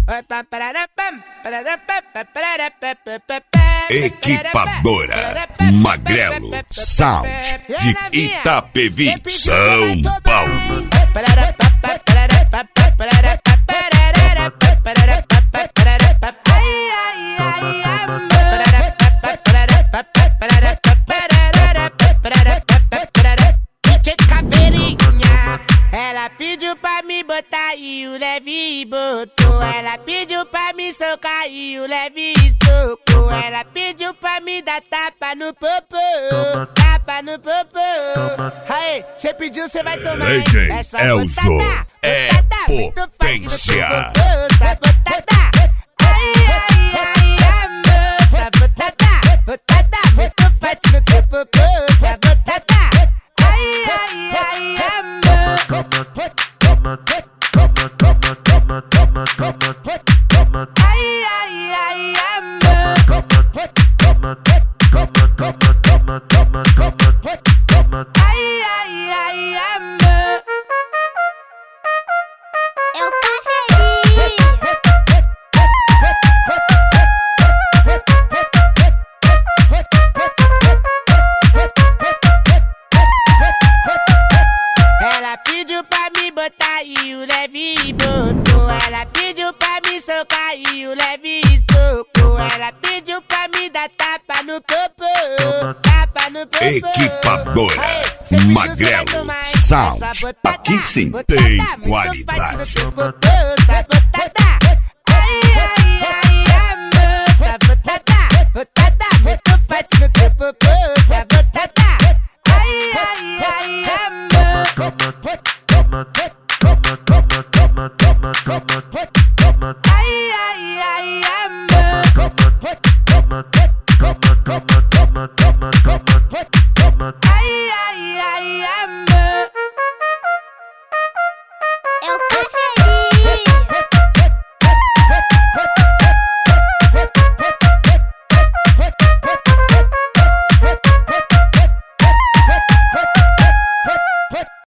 Equipadora Magrelo Sound de Itapevi, São Paulo. Ela pediu pra me botar e o Leve botou. Ela pediu pra me socar e o Leve socou. Ela pediu pra me dar tapa no popô. Tapa no popô. Aí, cê pediu, cê vai tomar. DJ Essa Elzo botada, é botada, potência. Essa botada. Ai, ai, ai, amor. Essa botada, botada, muito forte no teu popô. Essa botada. Ai, ai, ai, amor. Ai, ai, ai, amor. Ai, ai, ai, amor. Eu tô feliz. Ela pediu pra me botar e o Leve botou. Ela pediu pra me socar e o Leve socou. Ela pediu pra me dar tapa no popô. Tapa no popô. Equipadora Aí, cê pediu, Magrelo cê vai tomar Sound. essa botada, Aqui sim botada, tem muito qualidade. forte no teu popô, essa botada. Ai, ai, ai, amor. Essa botada, botada, muito forte no teu popô, essa botada. Ai, ai, ai, amor. Ai, ai, ai, amor. Ai, ai, ai, amor. Eu tô feliz.